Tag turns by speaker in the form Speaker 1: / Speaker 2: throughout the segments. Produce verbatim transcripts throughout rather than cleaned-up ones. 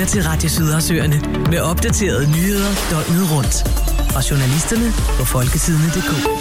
Speaker 1: til Radio Sydersøerne med opdaterede nyheder døgnet rundt. Fra journalisterne på folketidene punktum d k.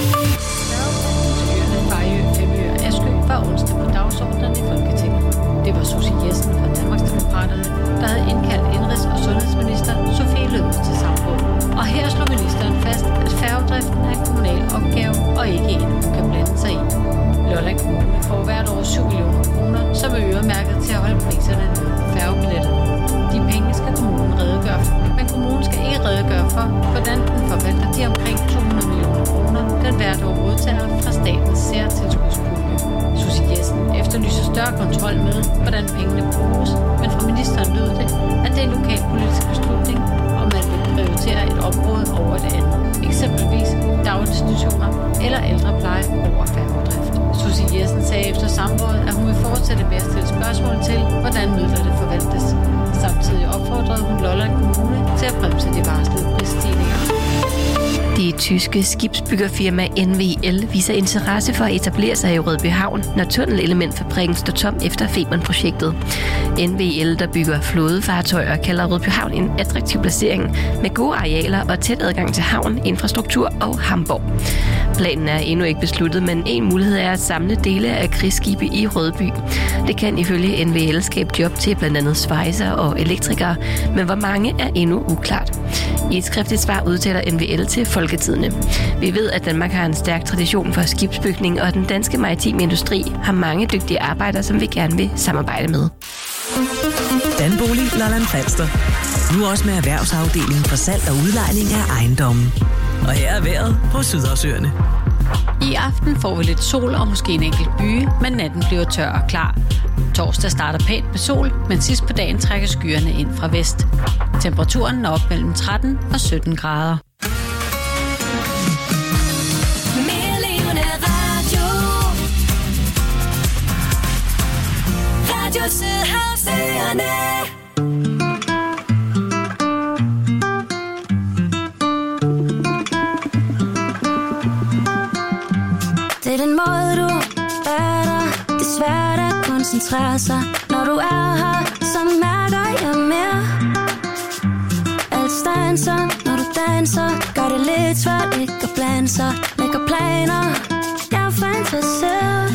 Speaker 2: Fejø, Femø og Askø var onsdag på dagsordenen i Folketinget. Det var Susie Jessen fra Danmarksdemokraterne, der havde indkaldt indrigs- og sundhedsminister Sofie Løhde til samråd. Og her slog ministeren fast, at færgedriften er en kommunal opgave og ikke en, hun kan blande sig i. Lolland Kommune får hvert år syv millioner kroner, som er øremærket til at holde priserne nede på færgebilletter. De penge skal kommunen redegøre for, men kommunen skal ikke redegøre for, hvordan den forvalter de omkring to hundrede millioner kroner, den hvert år modtager fra statens særtilskudspulje. Susie Jessen efterlyser større kontrol med, hvordan pengene bruges, men fra ministeren lød det, at det er en lokalpolitisk beslutning, om man vil prioritere et område over det andet. Eksempelvis daginstitutioner eller ældrepleje over færgedrift. Susie Jessen sagde efter samrådet, at hun vil fortsætte med at stille spørgsmål til, hvordan midlerne forvaltes. Samtidig opfordrede hun Lolland Kommune til at bremse de varslede prisstigninger.
Speaker 3: Det tyske skibsbyggerfirma N V L viser interesse for at etablere sig i Rødby Havn, når tunnelelementfabrikken står tom efter Femern-projektet. N V L, der bygger flådefartøjer, kalder Rødby Havn en attraktiv placering med gode arealer og tæt adgang til havn, infrastruktur og Hamborg. Planen er endnu ikke besluttet, men en mulighed er at samle dele af krigsskibe i Rødby. Det kan ifølge N V L skabe job til blandt andet svejser og elektrikere, men hvor mange er endnu uklart. I et skriftligt svar udtaler N V L til Folketidene. Vi ved, at Danmark har en stærk tradition for skibsbygning, og den danske maritime industri har mange dygtige arbejdere, som vi gerne vil samarbejde med.
Speaker 1: Danbolig Lolland Falster. Nu også med erhvervsafdelingen for salg og udlejning af ejendommen. Og her er vejret på Sydersøerne.
Speaker 2: I aften får vi lidt sol og måske en enkelt byge, men natten bliver tør og klar. Torsdag starter pænt med sol, men sidst på dagen trækker skyerne ind fra vest. Temperaturen når op mellem tretten og sytten grader.
Speaker 4: Radio Sydersøerne.
Speaker 5: Det er den måde, du er der. Det er svært at koncentrere sig. Når du er her, så mærker jeg mere. Alt stanser, når du danser. Gør det lidt svært ikke at blande sig. Lægger planer, jeg er fantaseret.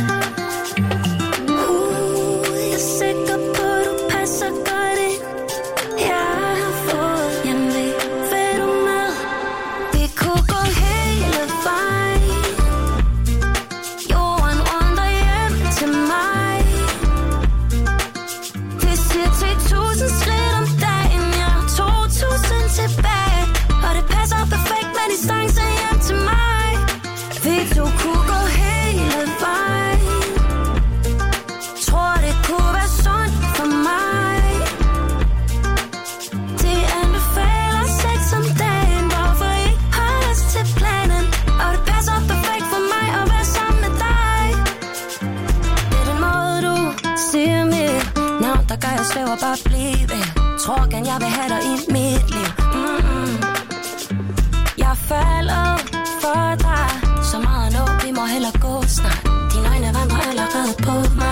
Speaker 5: Bare blive. Tror gerne jeg vil have dig i mit liv. Mm-mm. Jeg falder for dig. Så meget nu, vi må hellere gå snart. Dine øjne vandrer allerede på mig.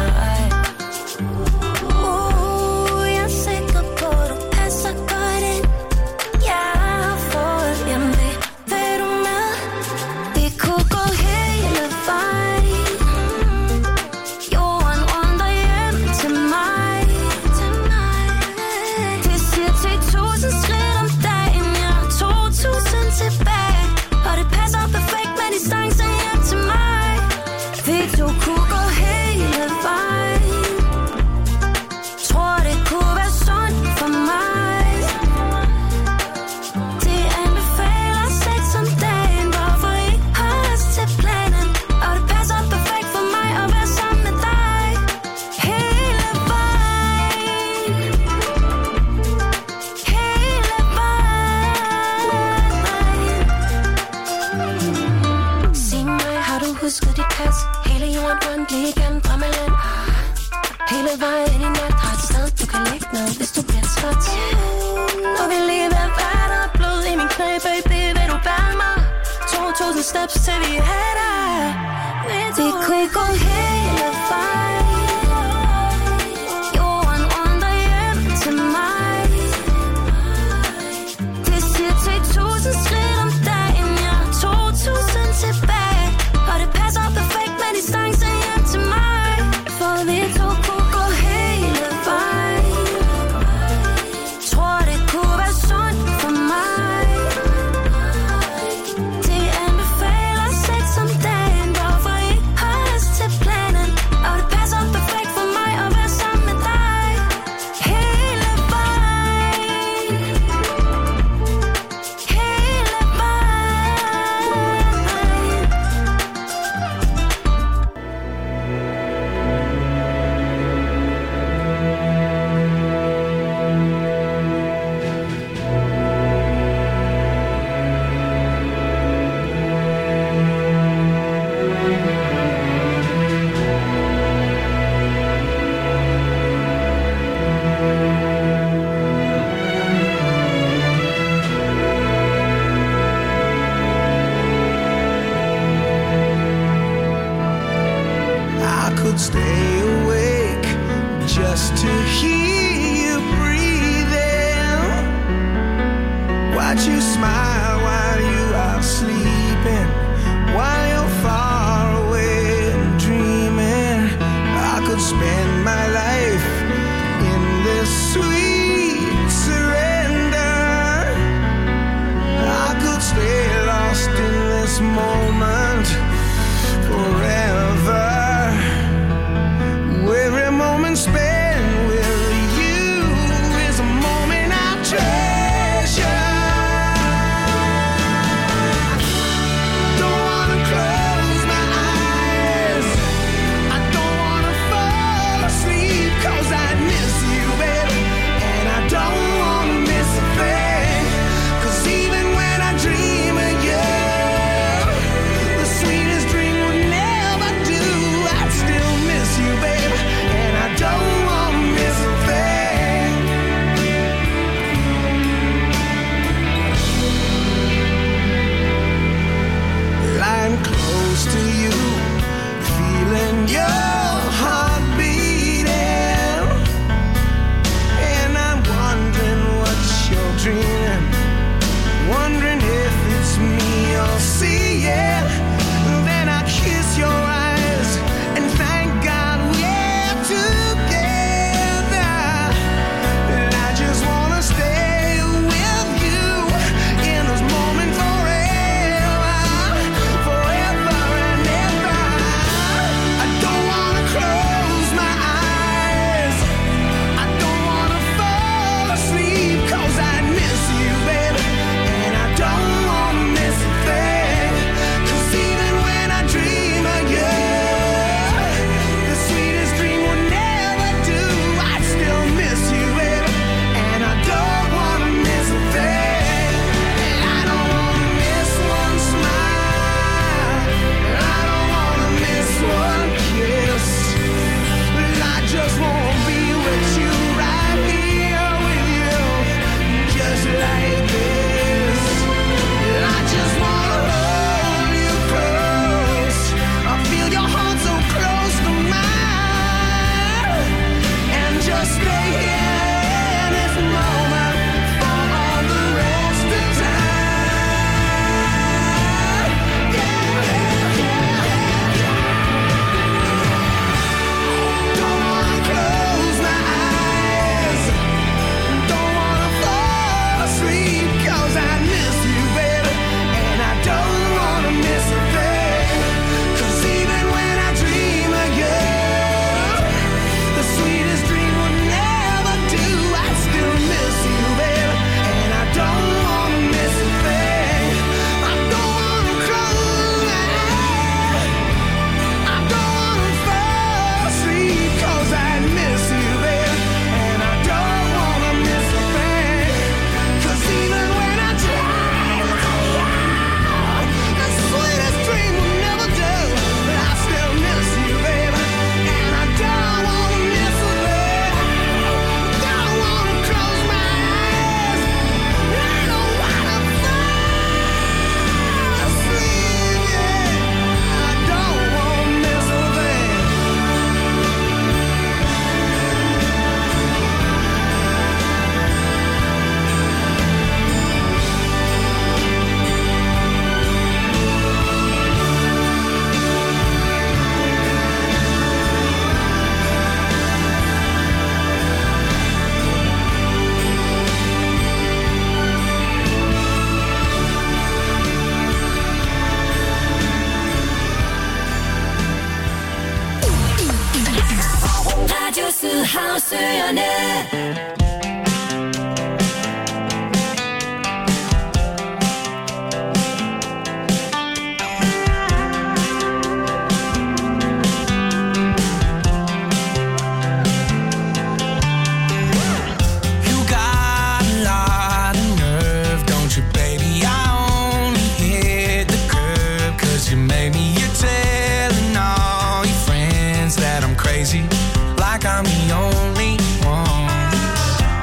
Speaker 5: Uh, jeg er sikker på, du passer godt ind. Jeg har fået hjem ved. Vil du med? Vi kunne gå hele vejen. Jorden runder hjem til mig. Skridt om dagen, jeg har to tusind tilbage. Og det passer perfekt med distancen hjem til mig. Vi to kunne gå hele vejen. Tror det kunne være sundt for mig. Det anbefaler sex om dagen. Hvorfor ikke holde os til planen? Og det passer perfekt for mig at være sammen med dig. Hele vejen. Husker dit pas. Hele jorden rundt lige igennem drømmeland. Hele vejen ind i nat. Har et sted, du kan lægge ned, hvis du bliver træt. Og vi lige ved vand og blod i min knæ, baby. Vil du bære mig? to tusind steps til vi er der. Vi kunne ikke gå hele vejen. Jorden runder hjem til mig.
Speaker 6: stay awake just to hear you breathing. Watch you smile while you are sleeping, while you're far away and dreaming. I could spend my life in this sweet surrender. I could stay lost in this moment forever. Every moment spent with you is a moment I treasure. Don't wanna close my eyes, I don't wanna fall asleep, 'cause I miss you, baby, and I don't wanna miss a thing. 'Cause even when I dream of you, the sweetest dream would never do. I'd still miss you, baby, and I don't wanna miss a thing. Lying close to you, feeling your heart beating, and I'm wondering what you're dreaming, wondering if it's me you're seeing. Then I kiss your eyes and thank God we're together. And I just wanna stay with you in this moment forever, forever and ever. I don't wanna close my eyes, I don't wanna fall asleep, 'cause I miss you, baby, and I don't wanna miss a thing. 'Cause even when I dream of you, the sweetest dream would never do. I'd still miss you, baby, and I don't wanna miss a thing. And I don't wanna miss one smile, and I don't wanna miss one kiss. But I just wanna be with you, right here with you, just like this. And I just wanna hold you close, I feel your heart so close to mine, and just stay here in this moment for all the rest of time. Yeah, yeah, yeah, yeah. Don't wanna close my eyes, don't wanna fall asleep, 'cause I miss you, baby, and I don't wanna miss a thing. 'Cause even when I dream of you, the sweetest dream would never do. I still miss you, baby, and I don't wanna miss a thing. I don't wanna close my eyes, I don't wanna fall asleep, 'cause I miss you, baby, and I don't wanna miss a thing. 'Cause even when I dream of you, the sweetest dream will never do. But I still miss you, baby, and I don't wanna miss a thing. Don't wanna close my eyes, I don't wanna fall asleep, yeah. I don't wanna miss a thing.
Speaker 4: 라디오스 하우스연애.
Speaker 6: You got a lot of nerve, don't you, baby? I only hit the curb 'cause you made me. You're telling all your friends that I'm crazy, like I'm the only one.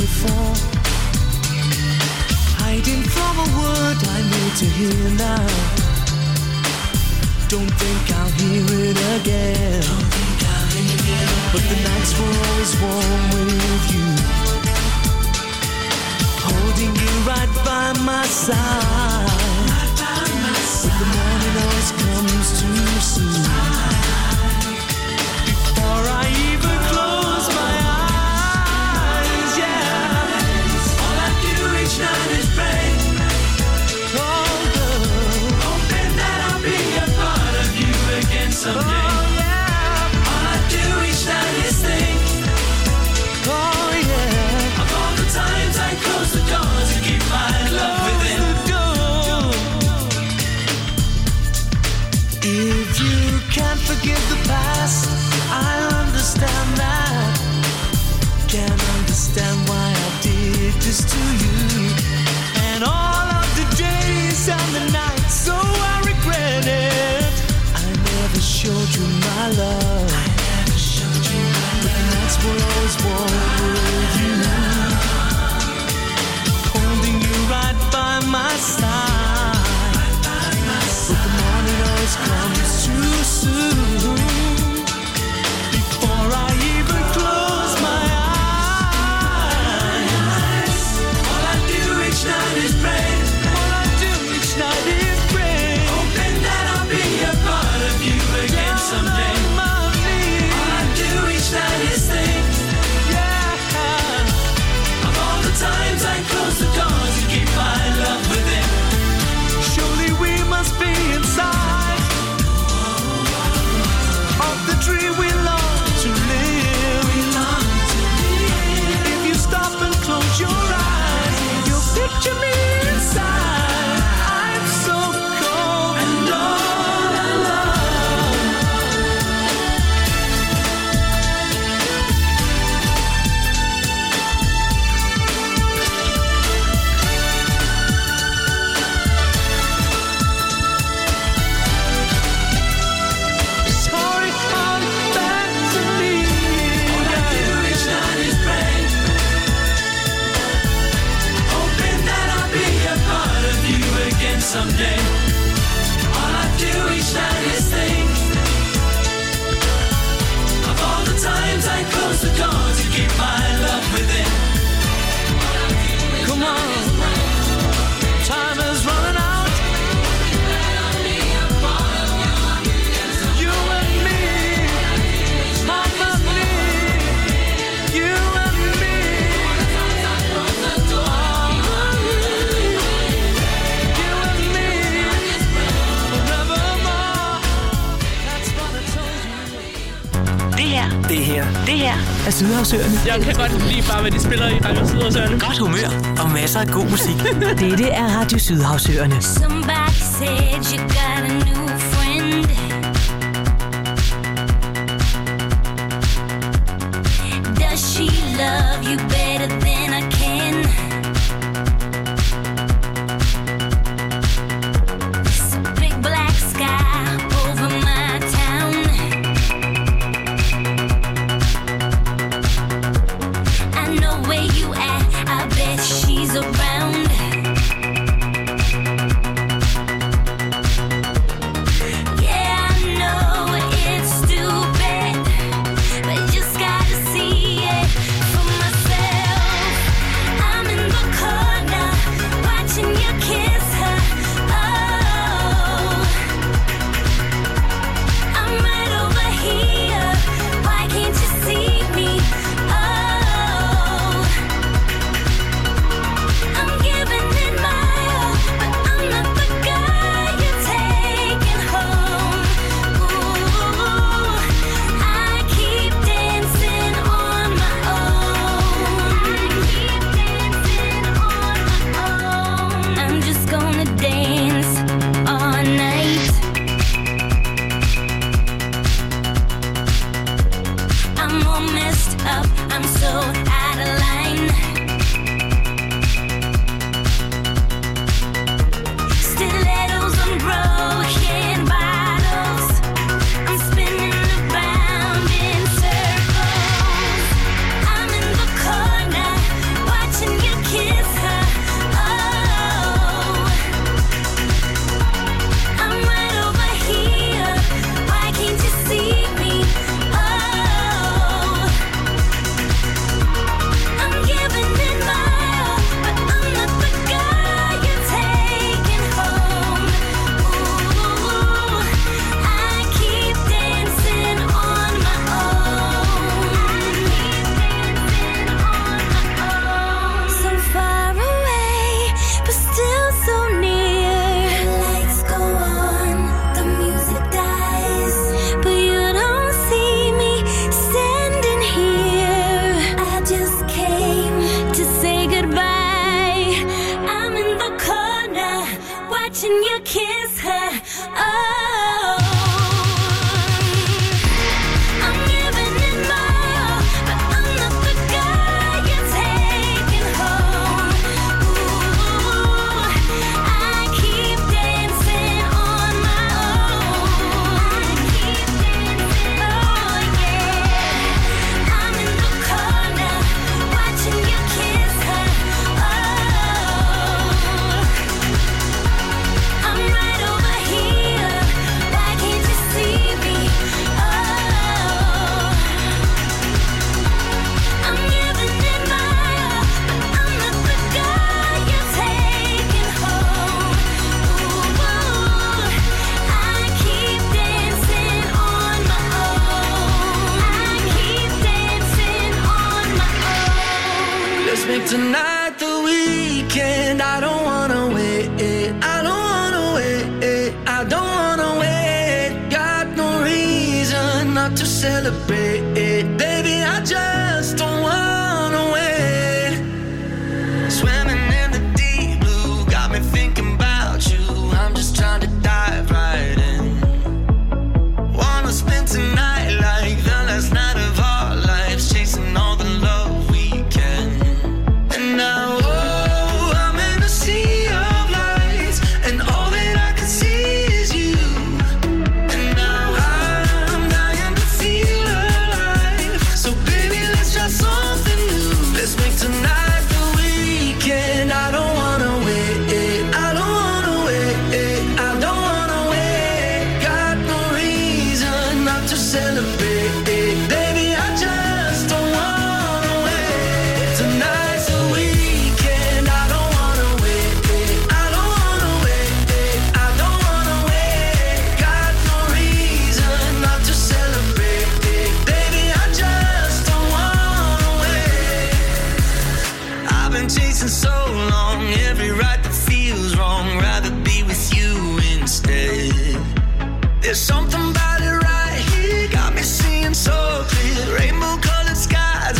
Speaker 6: before. Hiding from a word I need to hear now. Don't think I'll hear it again. Don't think I'll hear it again. But the nights were always warm with you, holding you right by my side. Right by my side. But the morning always comes too soon. Before I even close my eyes, yeah. All I do each night is pray. Oh, girl, hoping that I'll be a part of you again someday. Oh, yeah. All I do each night is think. Oh, yeah. Of all the times I close the door to keep my love within. If you can't forgive the past, I understand that. Can't understand why I did this to you. And all of the days and the nights, so I regret it. I never showed you my love. I never showed you my love. But the nights were always warm with you, holding you right by my side. Right by my side. But the morning always comes too soon. Before I even close my eyes, all I do each night is pray. All I do each night is pray, hoping that I'll be a part of you again someday. All I do each night is think, yeah, of all the times I close the door to keep my love within. Surely we must be inside of the tree we long to live. We long to live. If you stop and close your eyes, you'll picture me inside. I'm so cold and all alone. Sorry, I'm back to me. All I do each night is pray, hoping that I'll be a part of you again someday. All I do each night is think of all the times I close the door to keep my love within. Come on, time is running out. You and me, harmony. You and me, you and me, forevermore. That's what I told you.
Speaker 1: Det her,
Speaker 7: Det her
Speaker 1: det her er Sydhavsøerne.
Speaker 8: Jeg kan godt lide bare, hvad de spiller i Radio Sydhavsøerne.
Speaker 1: Godt humør og masser af god musik. Dette er Radio Sydhavsøerne.
Speaker 5: Somebody said you got a new friend. Does she love you better than I can? It's a big black sky over my town. I know where you at, I bet she's around. Yeah, I know it's stupid, but just gotta see it for myself. watching you kiss her. Oh, I'm giving it my all, but I'm not the guy you're taking home. Ooh, I keep dancing on my own. I keep dancing, oh yeah. I'm in the corner, watching you kiss her. Oh, I'm right over here. Why can't you see me? Oh, I'm giving it my all, but I'm not the guy you're taking home. Ooh, I keep dancing on my own. I keep dancing on my own.
Speaker 6: Let's make tonight the weekend. I don't wanna wait. I don't wanna wait. I don't wanna wait. Got no reason not to celebrate. Baby, I just don't wanna wait. Swimming in the deep blue got me thinking about you. I'm just trying to dive right in. Wanna spend tonight like the last night of our lives, chasing all the love we can. And now, oh, I'm in a sea of lights, and all that I can see is you. And now I'm dying to feel alive. So baby, let's try something new. Let's make tonight the weekend. I don't wanna wait. I don't wanna wait. I don't wanna wait. Got no reason not to celebrate. Baby, I just don't wanna wait. Tonight's the weekend. I don't wanna wait. I don't wanna wait. I don't wanna wait. Got no reason not to celebrate. Baby, I just don't wanna wait. I've been chasing so long, every right that feels wrong. Rather be with you instead. There's something about it right here, got me seeing so clear. Rainbow colored skies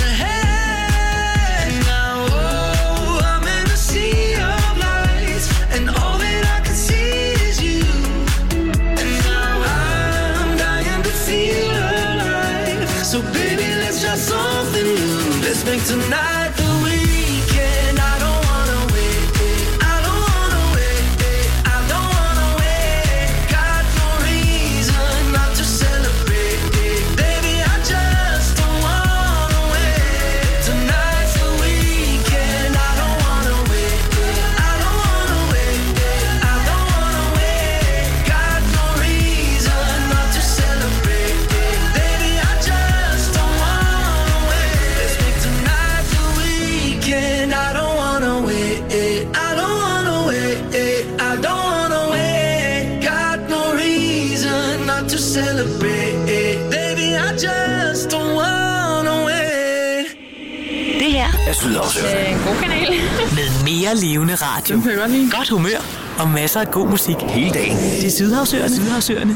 Speaker 6: ahead. Now, oh, I'm in a sea of lights, and all that I can see is you. And now I'm dying to feel alive. So baby, let's try something new. Let's make tonight the weekend. I don't wanna wait. I don't wanna wait. I don't wanna wait. Got no reason not to celebrate. Baby, I just don't wanna wait. Tonight's the weekend. I don't wanna wait. I don't wanna wait. I don't wanna wait. Got no reason not to celebrate. Baby, I just don't wanna wait. Let's make tonight the weekend. I don't wanna wait. I don't wanna wait. I don't wanna wait. Got no reason not to celebrate. Baby, I just don't wanna wait.
Speaker 1: Det her
Speaker 7: Jeg Sydhavsøerne.
Speaker 8: En god kanal.
Speaker 1: med mere levende radio,
Speaker 8: Den kan jeg godt lide.
Speaker 1: godt humør og masser af god musik.
Speaker 7: Hele dagen.
Speaker 1: Det er Sydhavsøerne. Sydhavsøerne.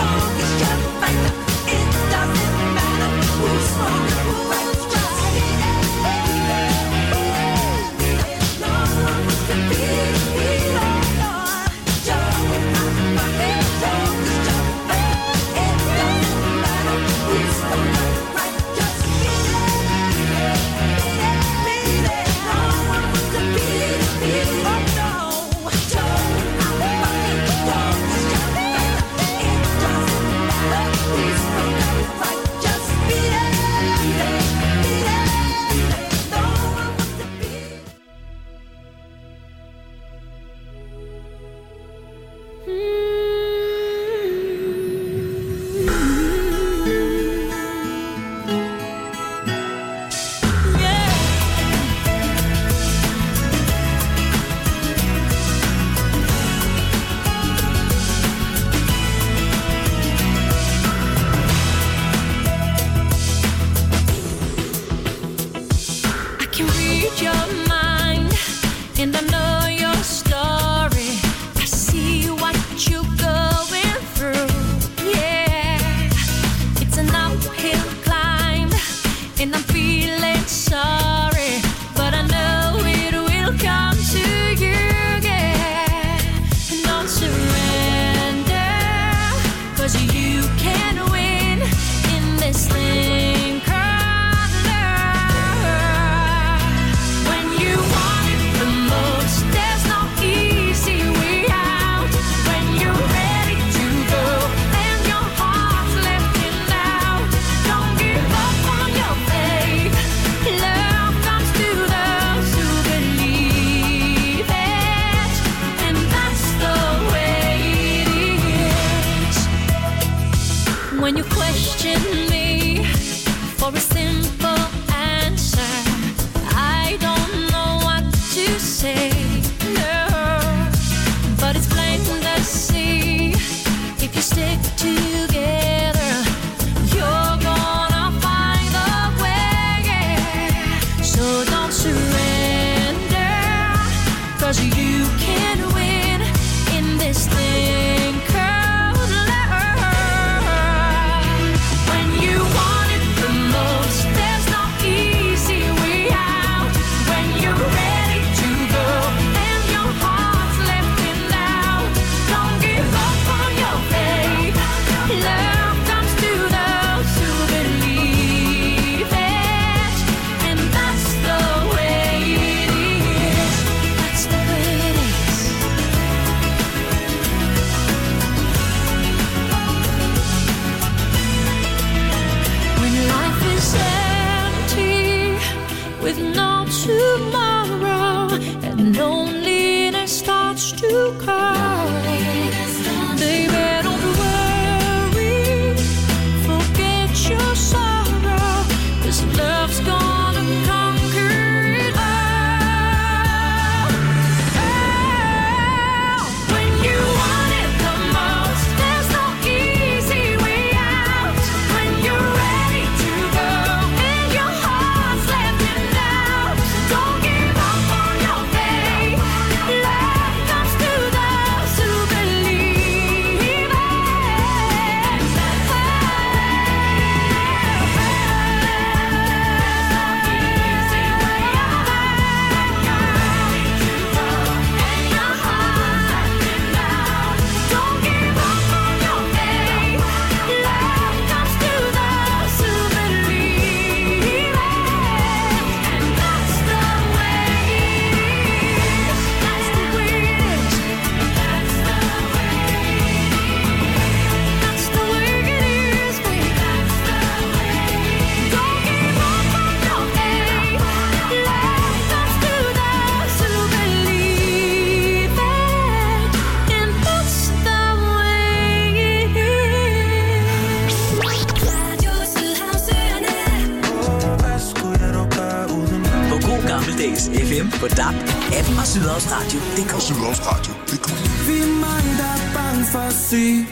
Speaker 1: F M på D A B, app og Sydhavsradio punktum d k.
Speaker 6: Sydhavsradio punktum d k.
Speaker 7: Vi er mange, der er bange for at sige,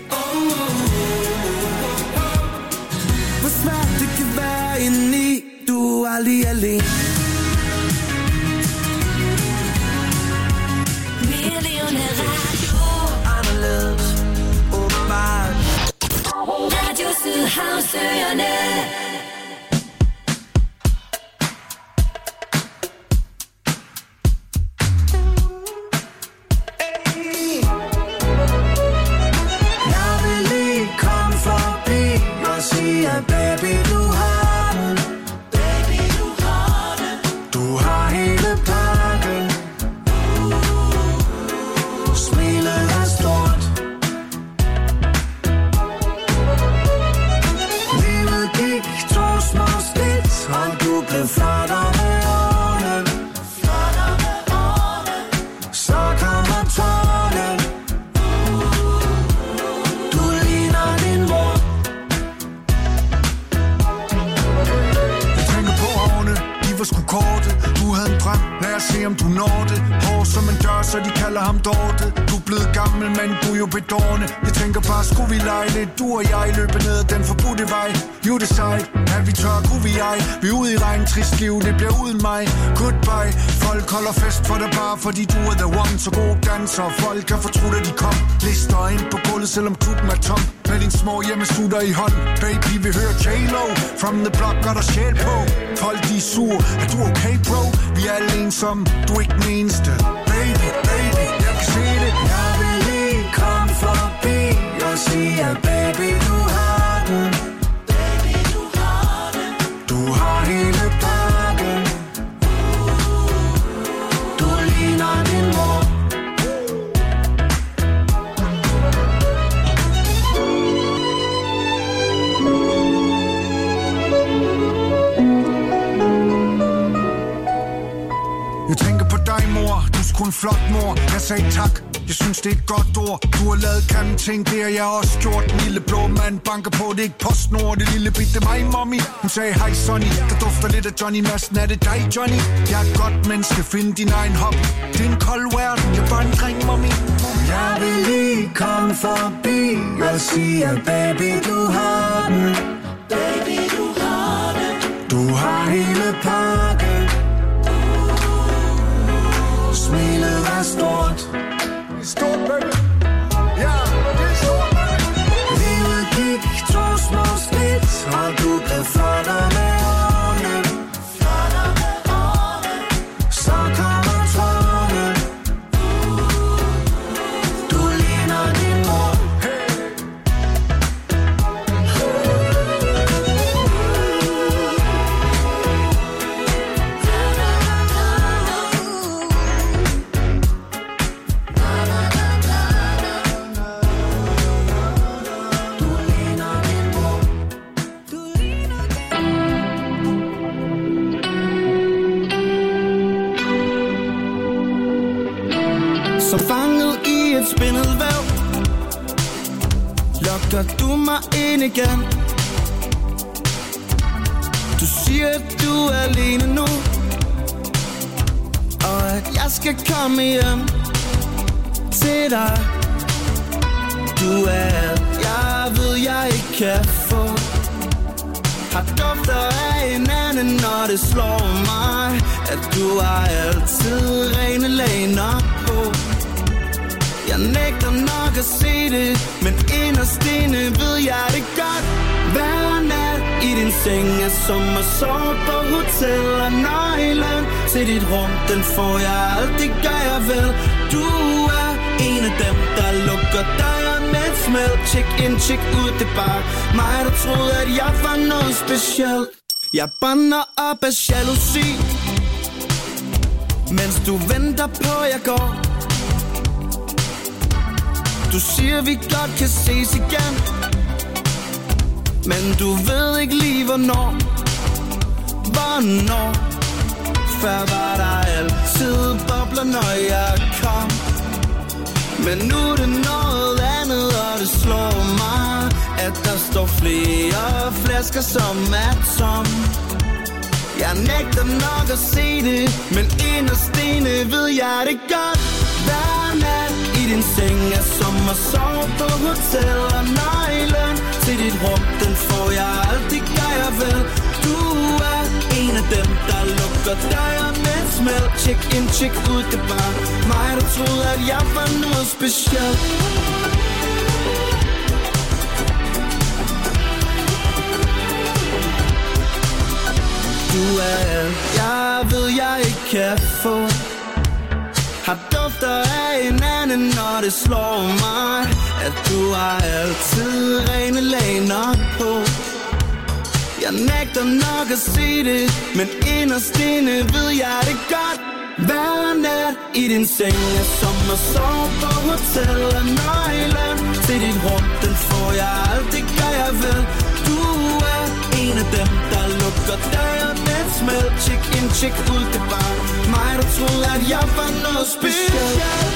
Speaker 7: hvor svært det kan være indeni. Du er aldrig alene.
Speaker 4: Havsøerne.
Speaker 7: Baby, du har den. Baby, du har den. Du har hele pakken. uh, Smilet er stort. Livet gik to små skridt, og du blev flottere med årene. Flottere med årene. Så kommer tårnen. Du ligner din mor. Sku korte. Du havde en drøm, lad os se om du når det. Hår som en dør, så de kalder ham Dorte. Du er blevet gammel, men du er jo bedårende. Jeg tænker bare, skulle vi lege lidt? Du og jeg løber ned ad den forbudte vej. Jo, det sejt, at vi tør, kunne vi ej. Vi er ude i regn, trist liv, det bliver uden mig. Goodbye, folk holder fest for dig bare, fordi du er the one. Så god danser, folk kan fortrude, at de kom. Lister ind på gulvet, selvom klubben er tom. Med din små hjemmestutter i hånd. Baby, vi hører J-Lo. From the block, gør der sjæl på. Folk, de er sur. Er du okay, bro? Vi er alle ensomme. Du er ikke den eneste. Baby, baby, jeg kan se det. Jeg vil lige komme forbi og sige, at baby, du har den. Baby, du har den. Du har hele pakken. Du ligner din mor. Jeg tænker på dig, mor. Du er sgu en flot mor. Jeg sagde tak. Jeg synes, det er et godt ord. Du har lavet grimme ting, det har jeg også gjort. Den lille blå mand banker på, det er ikke PostNord. Det lille bitte mig, mommy. Hun sagde, hej Sonny. Der dufter lidt af Johnny Madsen. Er det dig, Johnny? Jeg er et godt menneske. Find din egen hobby. Det er en kold verden. Jeg er bare en dreng, mommy. Jeg vil lige komme forbi og sige, at baby, du har den. Baby, du har den. Du har hele pakken. Smilet er stort. Stort, baby. Ja, det er stort, baby. Livet gik to små skridt, og du blev flottere med årene. Flottere med årene. Så kommer tårnen. Du ligner din mor.
Speaker 9: Så fanget i et spindelvæv lokker du mig ind igen. Du siger, at du er alene nu, og at jeg skal komme hjem til dig. Du er alt, jeg ved, jeg ikke kan få. Har dufter af en anden, når det slår mig, at du har altid rene laner på. Jeg nægter nok at se det, men inderst inde ved jeg det godt. Hver nat i din seng er som at sove på hotel, og nøglen til dit rum, den får jeg altid, gør jeg vel. Du er en af dem, der lukker døren med et smæld. Check in, check ud, det er bare mig, der troede, at jeg var noget specielt. Jeg brænder op af jalousi, mens du venter på, jeg går. Du siger, vi godt kan ses igen, men du ved ikke lige, hvornår. Hvornår? Før var der altid bobler, når jeg kom. Men nu er det noget andet, og det slår mig, at der står flere flasker, som er tom. Jeg nægter nok at se det, men inderst inde ved jeg det godt. Hver nat i din seng er som at sove på hotel, og nøglen til dit rum, den får jeg altid, gør jeg vel. Du er en af dem, der lukker døren med et smæld. Check in, check ud, det er bare mig, der troede, at jeg var noget specielt. kan få. Har dufter af en anden, når det slår mig, at du har altid rene laner på. Jeg nægter nok at sige det, men inderst inde ved jeg det godt. Hver nat i din seng er som at sove på hotel og nøglen til dit rum, den får jeg alt, det gør jeg vel. Du er en af dem, der lukker døren med et smæld. Check in, check ud, det var mig, der troede, at jeg var noget specielt.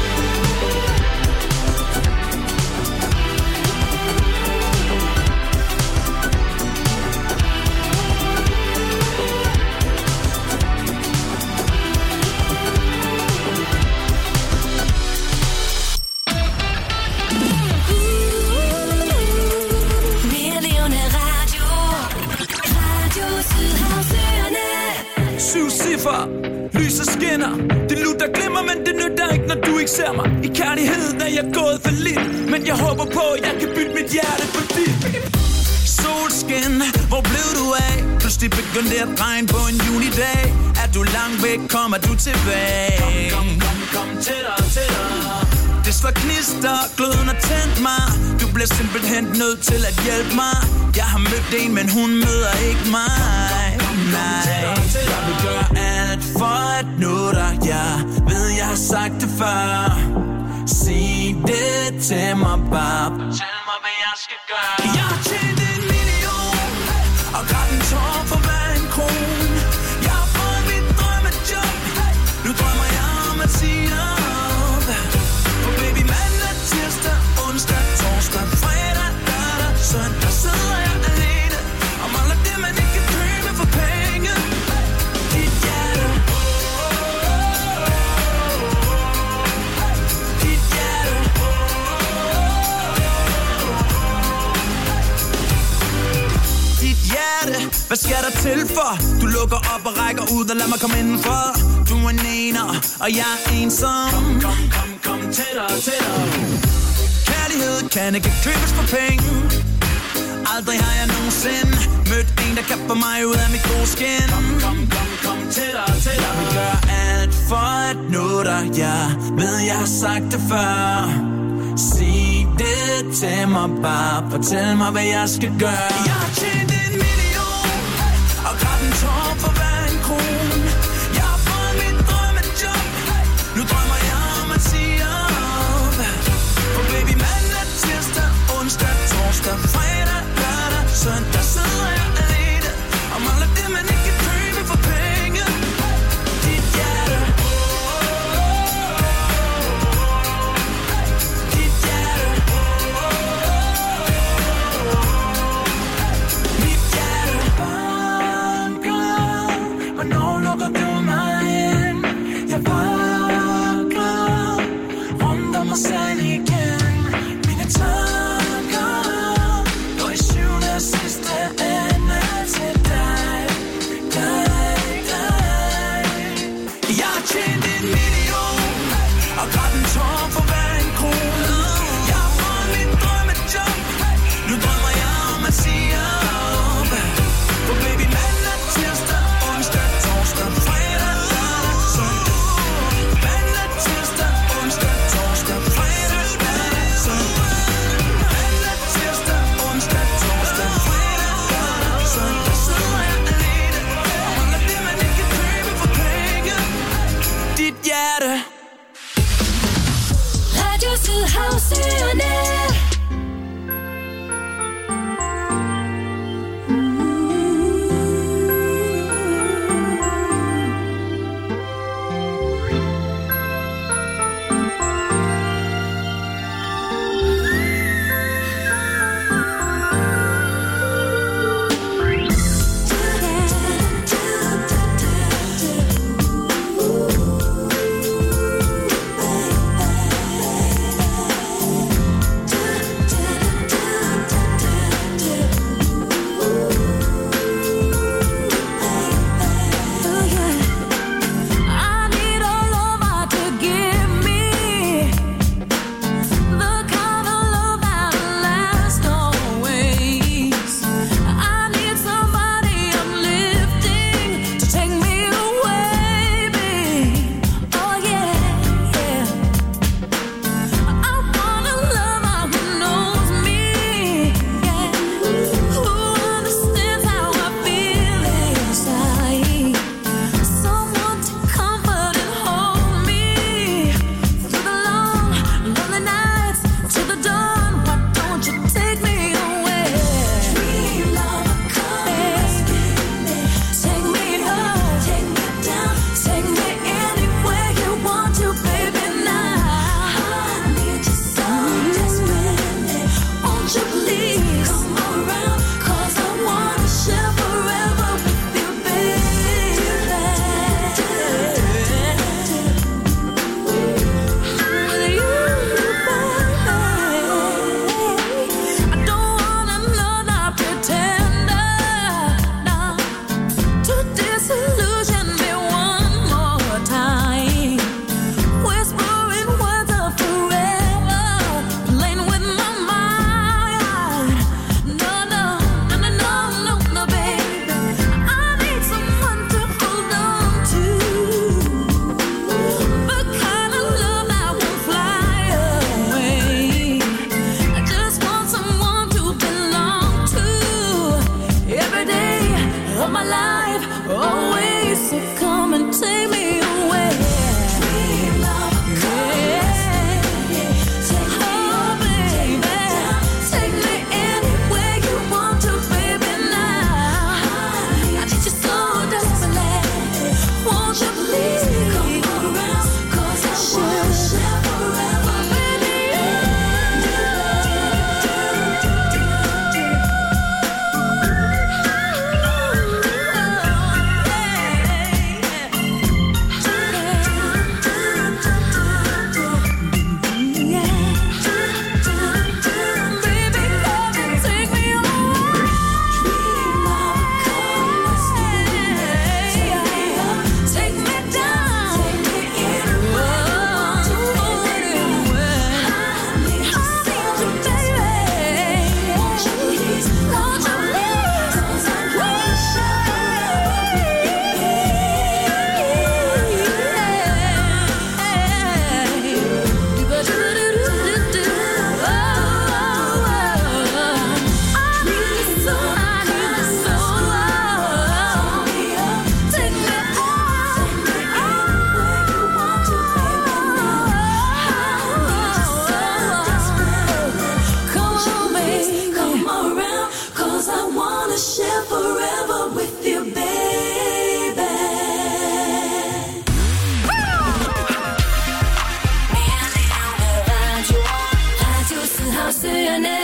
Speaker 10: Lyset skinner, det lutter glimmer, men det nytter ikke, når du ikke ser mig. I kærligheden er jeg gået for lidt, men jeg håber på, at jeg kan bytte mit hjerte på dit. Solskin, hvor blev du af? Pludselig begyndte det at regne på en junidag. Er du langt væk, kommer du tilbage. Kom, kom, kom, kom tættere, tættere. Det slår knister, gløden har tændt mig. Du bliver simpelthen nødt til at hjælpe mig. Jeg har mødt en, men hun møder ikke mig. Nej, jeg vil gøre alt for at nå dig. Jeg ved, jeg har sagt det før. Sig det til mig, bare fortæl mig, hvad jeg skal gøre. Jeg har tjent en million og grædt en tår for hver en kron. Jeg har fået mit drømmejob. Nu drømmer jeg om at sige op. For baby, mandag, tirsdag, onsdag, torsdag, fredag, lørdag, søndag sidder jeg alene og mangler det, man ikke kan købe for penge. Dit hjerte, dit hjerte. Dit hjerte, hvad skal der til for? Du lukker op og rækker ud og lad mig komme indenfor. Du er en ener, og jeg er ensom. Kom, kom, kom, kom tættere, tættere. Kærlighed kan ikke købes for penge. Aldrig har jeg nogensinde mødt en, der kan få mig ud af mit gode skin. Kom, kom, kom, kom tættere, tættere. Jeg vil gøre alt for at nå dig. Jeg ved, jeg har sagt det før. Sig det til mig, bare fortæl mig, hvad jeg skal gøre. Jeg har tjent en million og grædt en tår for hver en kron. Jeg har fået mit drømmejob. Nu drømmer jeg om at sige op. For baby, mandag, tirsdag, onsdag, torsdag, fredag, lørdag, søndag sidder jeg alene og mangler det, man ikke kan købe for penge. Dit hjerte, dit hjerte.
Speaker 4: 'cause I wanna share forever with you, baby. Radio, Radio Sydhavsøerne.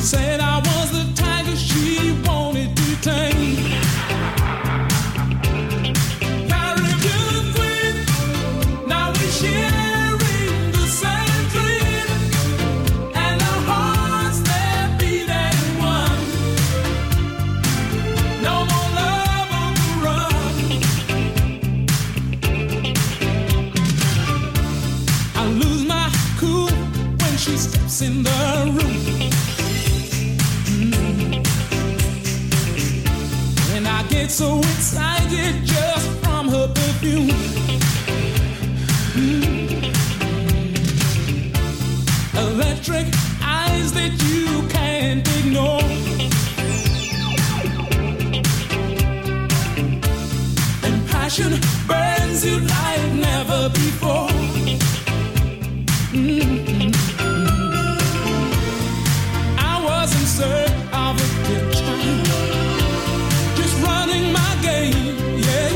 Speaker 10: Said I was the tiger she wanted to tame. Caribbean queen, now we sharing the same dream, and our hearts they're beating one. No more love on the run. I lose my cool when she steps in the room. Get so excited just from her perfume. Mm. Electric eyes that you can't ignore. And passion burns you like never before. Mm-hmm. I was in search of a good time, running my game, yeah.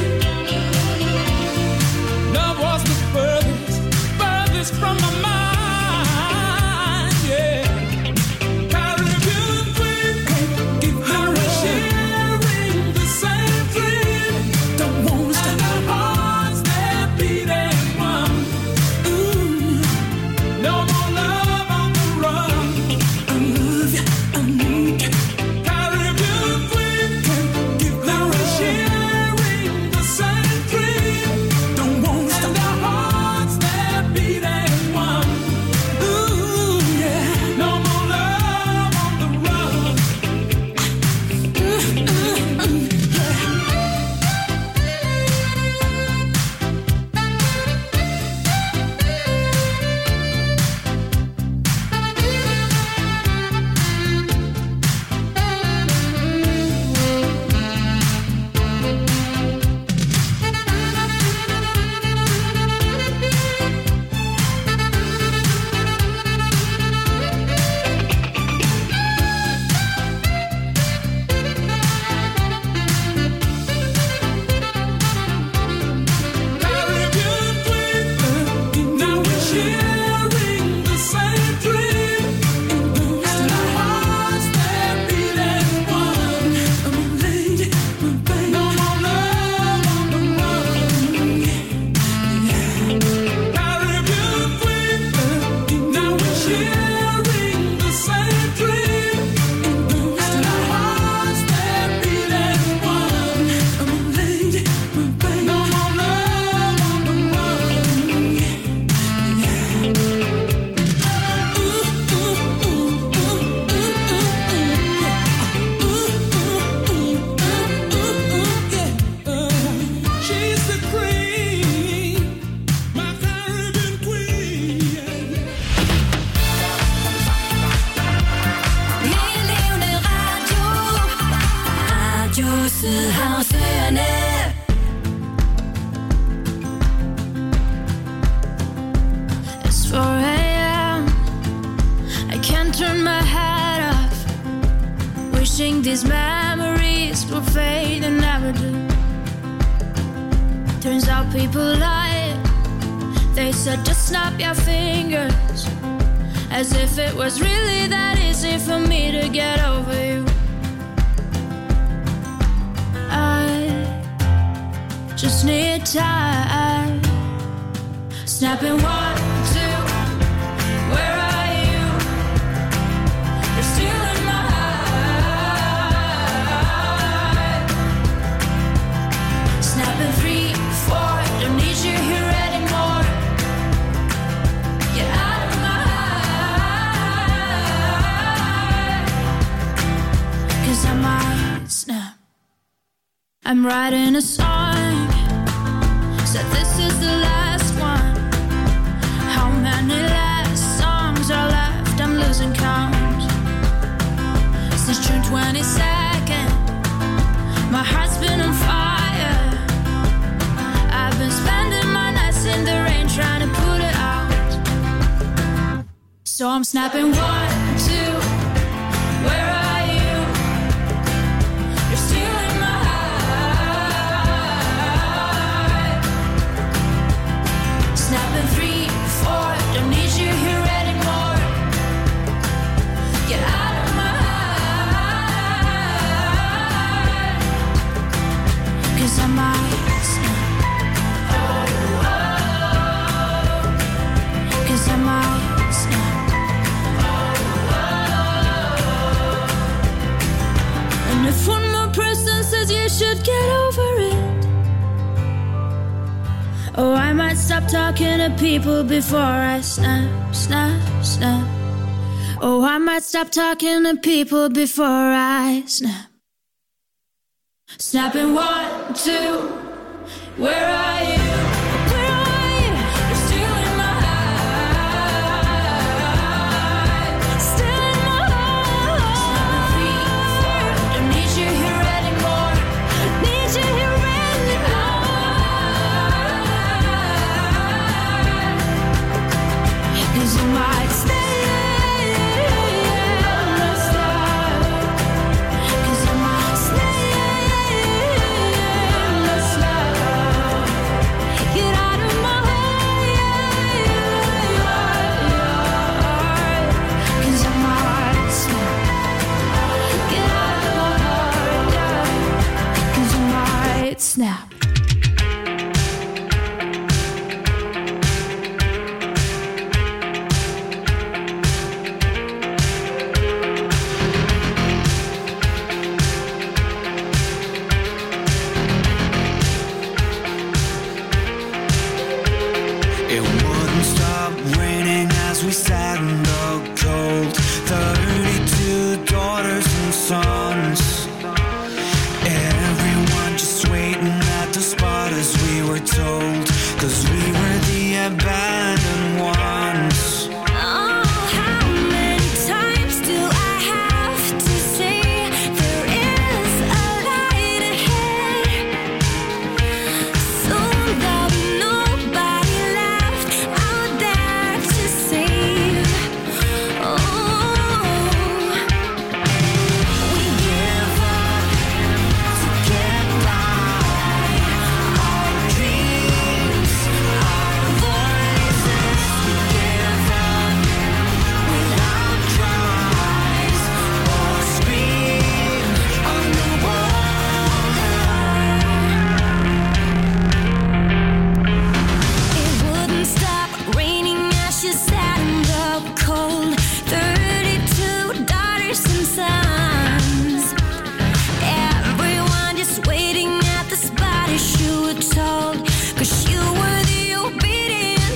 Speaker 10: Love was the furthest, furthest from my mind, yeah. Caribbean queen, give her a sharing the same dream. Don't wanna stop. And our hearts they're beating one. Ooh, no more love on the run. I love you, I need you. Caribbean queen, now we're sharing the same dream. Don't want to stop. And our hearts they're beating one. Ooh, yeah. No more love on the run. Ooh, ooh, ooh, yeah. Caribbean queen, now we're sharing the same dream. And our hearts they're beating one. Oh, my lady, my baby. No more love on the run. Caribbean queen, now we're sharing the same dream. And our hearts they're beating one. Oh, my lady, my baby. No more love on the run. She's the queen, my Caribbean queen.
Speaker 5: Min levende radio, Radio Sydhavsøerne. It's four a.m. I can't turn my head off, wishing these memories will fade and never do. Turns out people lie. They said just snap your fingers, as if it was really that easy for me to get over you. I just need time. Snapping one, two, where are you? You're still in my eye. Snapping three, four, don't need you here anymore. Get out of my eye. 'Cause I might snap. I'm writing a song, said this is the last one. How many last songs are left? I'm losing count. Since June twenty-second, my heart's been on fire. I've been spending my nights in the rain trying to put it out. So I'm snapping one, two, where are you? You're still in my eye. Snapping three, four, don't need you here anymore. Get out of my stop talking to people before I snap, snap, snap. Oh, I might stop talking to people before I snap. Snapping one, two, where are you? Where are you? You're still in my heart. Still in my heart. Three, four, don't need you here anymore. Need you here anymore. 'Cause you might stay. Snap.
Speaker 6: It wouldn't stop raining as we sat in the cold. Thirty-two daughters and sons. Everyone just waiting at the spot as we were told. 'Cause we were the abandoned ones.
Speaker 5: Oh, how many times do I have to say there is a light ahead? Soon there'll be nobody left out there to save. Oh, we give up to get by. Our dreams, our voices, we give up without tries or scream underwater. It wouldn't stop raining as she sat in the cold. Thirty-two daughters and sons. Everyone just waiting at the spot as you were told. 'Cause you were the obedient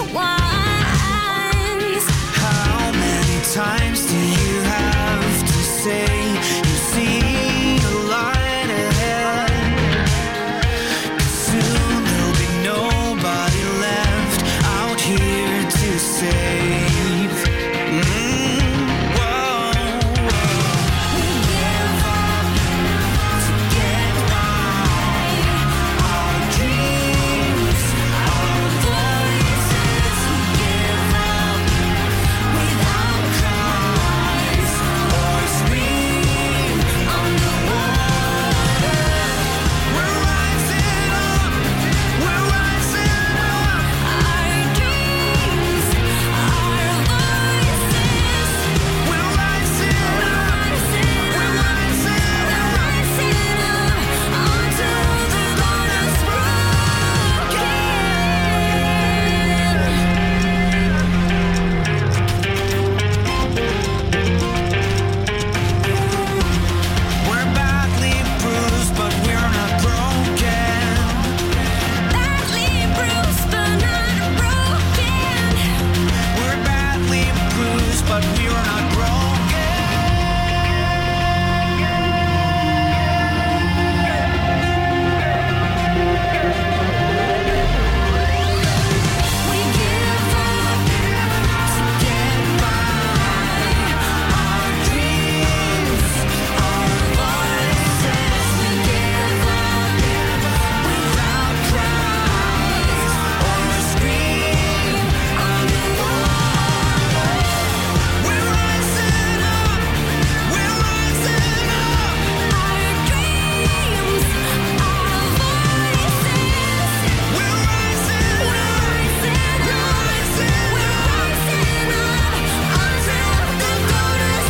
Speaker 5: ones.
Speaker 6: How many times do you have to say you see a light ahead? 'Cause soon there'll be nobody left out here to save. Mm, whoa, whoa. We give up to get by. Our dreams, our voices, we give up without cries or scream underwater. We're rising up, we're rising up.
Speaker 5: Our dreams, our voices,
Speaker 6: We're rising up,
Speaker 5: rising
Speaker 6: we're
Speaker 5: up,
Speaker 6: rising up.
Speaker 5: rising up until the dawn is broken.
Speaker 6: We're badly bruised, but we're not broken.
Speaker 5: Badly bruised but not broken.
Speaker 6: We're badly bruised, but we're not broken.
Speaker 5: We give up to get by. Our dreams, our voices, we give up without cries or scream underwater.
Speaker 6: We're rising up, we're rising up.
Speaker 5: Our dreams, our voices,
Speaker 6: We're rising up,
Speaker 5: we're rising up, we're rising up until the dawn is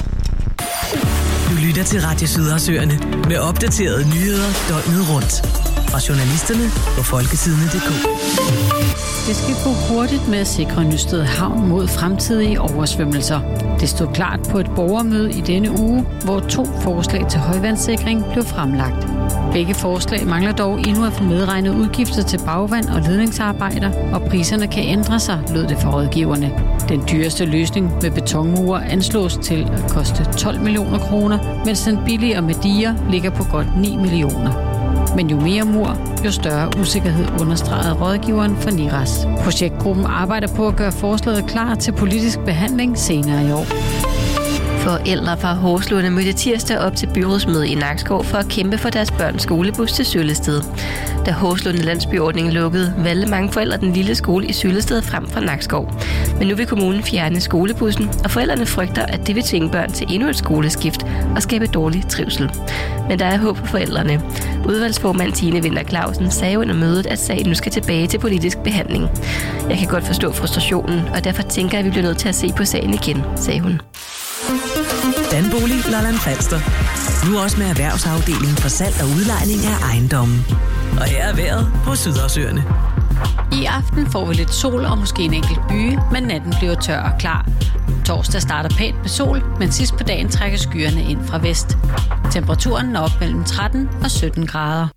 Speaker 5: broken.
Speaker 1: Du lytter til Radio Sydhavsøerne med opdaterede nyheder døgnet rundt. Fra journalisterne på folketidene punktum d k.
Speaker 2: Det skal gå hurtigt med at sikre Nysted Havn mod fremtidige oversvømmelser. Det stod klart på et borgermøde i denne uge, hvor to forslag til højvandssikring blev fremlagt. Begge forslag mangler dog endnu at få medregnet udgifter til bagvand og ledningsarbejder, og priserne kan ændre sig, lød det for rådgiverne. Den dyreste løsning med betonmure anslås til at koste tolv millioner kroner, mens den billigere med diger ligger på godt ni millioner. Men jo mere mur, jo større usikkerhed, understregede rådgiveren for Niras. Projektgruppen arbejder på at gøre forslaget klar til politisk behandling senere i år.
Speaker 3: Forældre fra Horslunde mødte tirsdag op til byrådsmøde i Nakskov for at kæmpe for deres børns skolebus til Søllested. Da Horslunde landsbyordning lukkede, valgte mange forældre den lille skole i Søllested frem fra Nakskov. Men nu vil kommunen fjerne skolebussen, og forældrene frygter, at det vil tvinge børn til endnu et skoleskift og skabe dårlig trivsel. Men der er håb for forældrene. Udvalgsformand Tine Winter Clausen sagde under mødet, at sagen nu skal tilbage til politisk behandling. Jeg kan godt forstå frustrationen, og derfor tænker jeg, at vi bliver nødt til at se på sagen igen, sagde hun.
Speaker 1: Danbolig Lolland Falster. Nu også med erhvervsafdelingen for salg og udlejning af ejendommen. Og her er vejret på Sydhavsøerne.
Speaker 2: I aften får vi lidt sol og måske en enkelt byge, men natten bliver tør og klar. Torsdag starter pænt med sol, men sidst på dagen trækker skyerne ind fra vest. Temperaturen er op mellem tretten og sytten grader.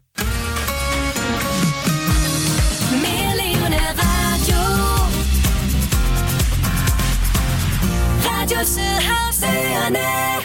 Speaker 4: Mere levende radio. Radio Sydhavsøerne.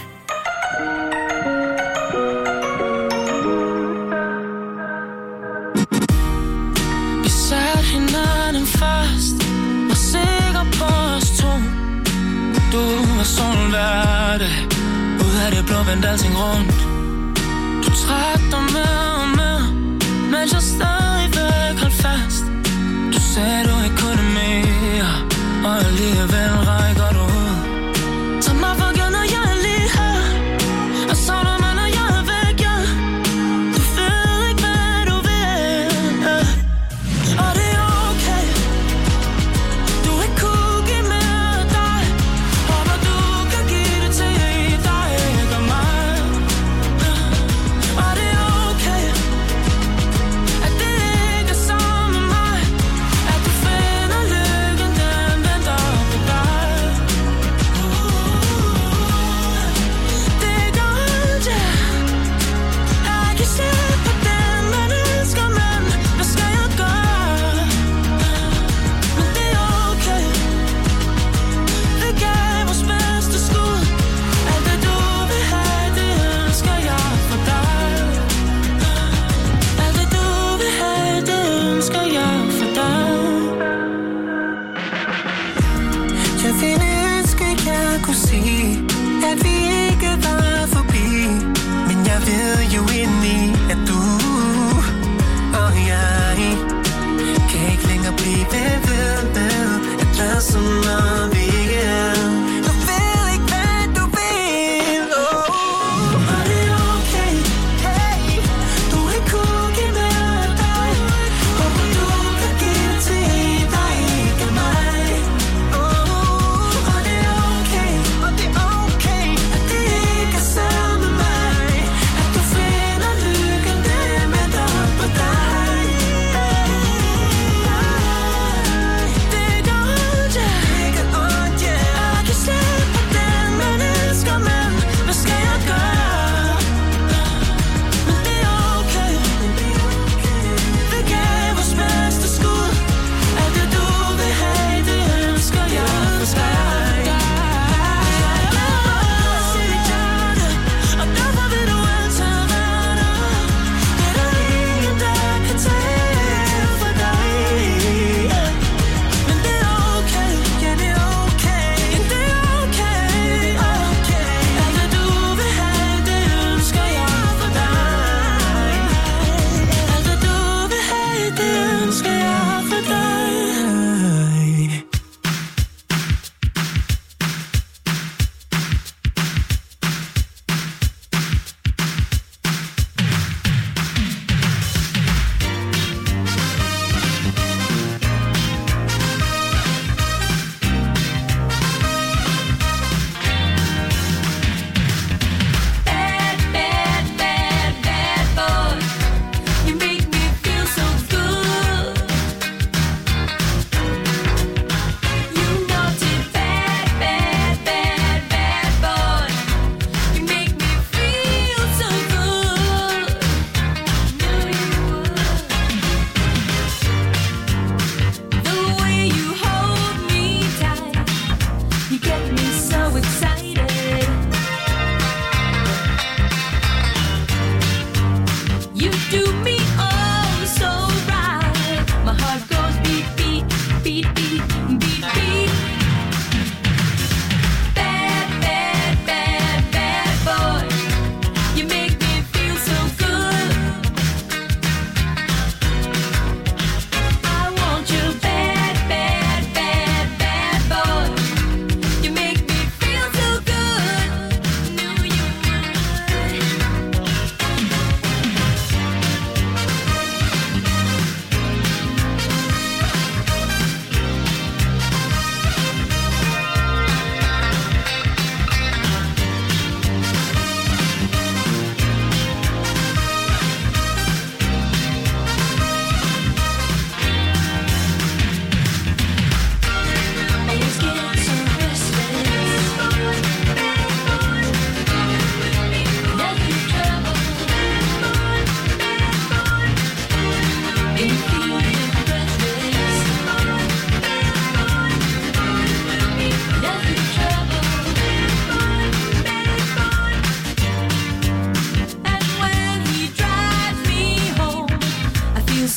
Speaker 11: Vi satte hinanden fast, var sikker på os to. Du var solen hver dag, ud af det blå vendte alting rundt. Du trak dig med og med, mens jeg stadigvæk holdt fast. Du sagde du ikke kunne mere, og alligevel rækker du ud. Tag mig for givet, når jeg er lige her, og så når man, når jeg er væk, ja. Du ved ikke, hvad du vil, ja. Og det er okay, du ikke kunne give mere af dig. Håber du kan give det til dig, ikke mig. Og det er okay,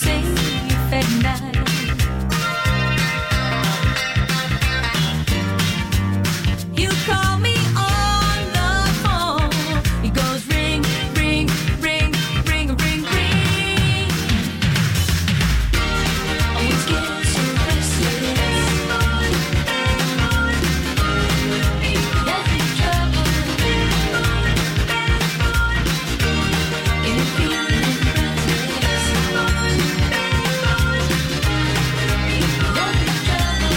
Speaker 5: safe at night. You call me on the phone. It goes ring, ring, ring, ring, ring, ring. Always get so restless. Nothing trouble. In a feeling breathless. Nothing trouble.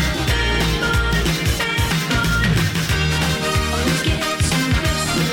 Speaker 5: Always get so restless.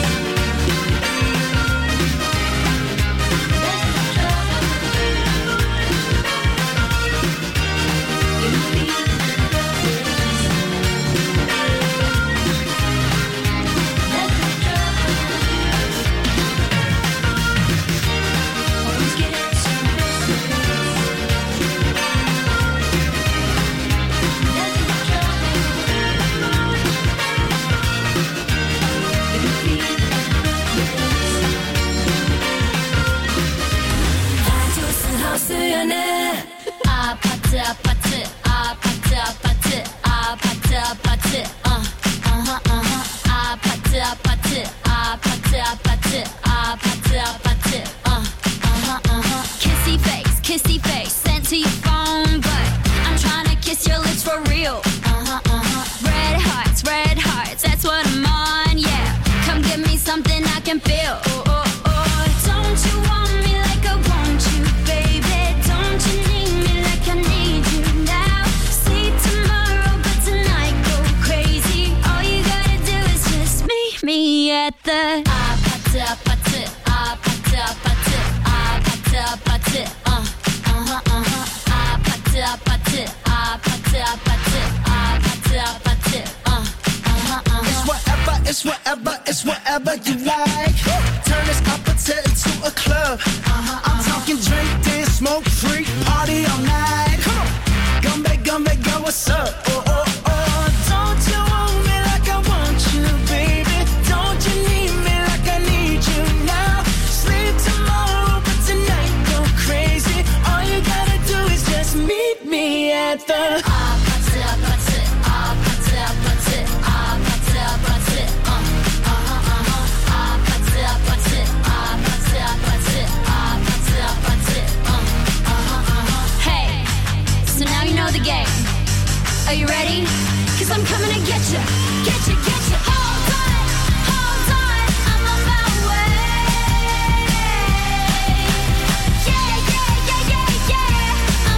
Speaker 5: 아파트 아파트 아파트 아파트 아파트 아파트 어 어허 어허 아파트 아파트 아파트 아파트 아파트 아파트 어 어허 어허 kissy face kissy face sent to your phone but I'm trying to kiss your lips for real uh-huh uh-huh red hearts red hearts that's what I'm on yeah come give me something I can feel oh oh oh don't you want me like I want you baby don't you need me like I need you now see tomorrow but tonight go crazy all you gotta do is just meet me at the 아파트 아파트 아파트 아파트 아파트 아파트 어 어허 어허 아파트 아파트 아파트 아파트 아파트 아파트 어 어허 어허
Speaker 9: It's whatever, it's whatever, it's whatever you like. Turn this opposite into a club. I'm talking drink, dance, smoke, freak, party all night. Come on, gumbe, gumbe, go, what's up? Oh, oh, oh, don't you want me like I want you, baby? Don't you need me like I need you now? Sleep tomorrow, but tonight go crazy. All you gotta do is just meet me at the
Speaker 5: 아파트 아파트 아파트 아파트 아파트 아파트 어 어허 어허 아파트 아파트 아파트 아파트 아파트 아파트 어 어허 어허 Hey, so now you know the game. Are you ready? 'Cause I'm coming to get you, get you, get you.